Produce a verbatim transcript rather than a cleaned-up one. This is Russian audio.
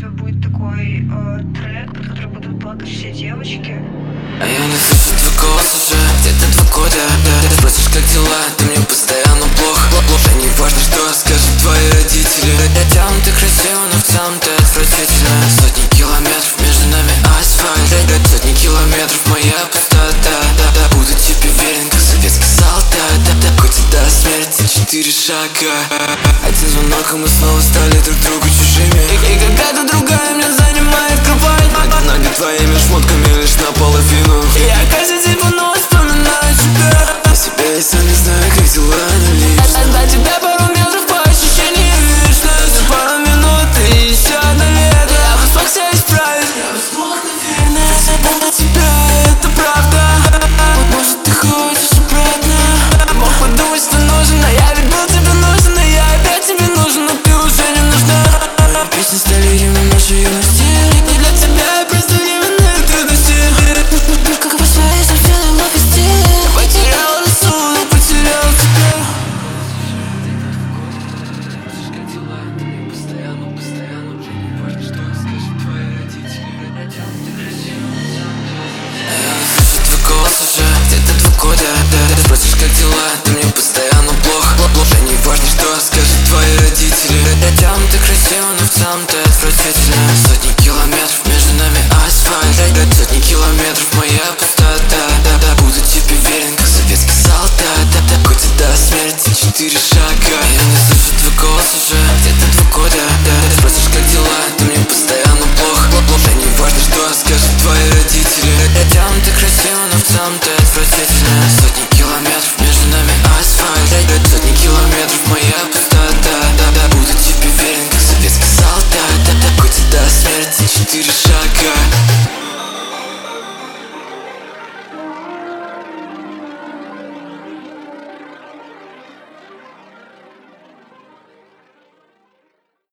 тебя будет такой э, трек, под который будут плакать все девочки. А я не слышу твой голос уже где-то два года. Ты спросишь, как дела, ты мне постоянно плохо. Уже не важно, что скажут твои родители. Там ты красива, но в целом ты отвратительная. Сотни километров между нами асфальт. Сотни километров моя пустота. Буду тебе верен, как советский солдат. Хоть и до смерти четыре шага. Один звонок, и мы снова стали друг другу чужими. И, и какая-то другая меня занимает кровать. Ноги твоими шмотками лишь наполовину. И я каждый день по новой вспоминаю тебя. Я себя и сам не знаю, как дела, но лишь до тебя пару метров по ощущениям вечность. Пару минут и еще одно лето. Я бы смог себя исправить. Я бы смог, наверное, забыть тебя, это правда. Может, ты хочешь обратно? Мог подумать, что нужен, а я ведь был тебе нужен. И я опять тебе нужен, но ты уже не нужна. Песни стали гимном нашей юности. И для тебя я просто временные трудности. Как по своей совсем лопасти. Потерял рассудок, потерял тебя. Как дела? Ты мне постоянно, постоянно уже не важно, что скажут твои родители. Я не слышу твой голос уже где-то два года. Ты спросишь, как дела? Ты мне постоянно плохо. Уже не важно, что скажут твои родители. Там ты красива, но в целом ты отвратительная. Сотни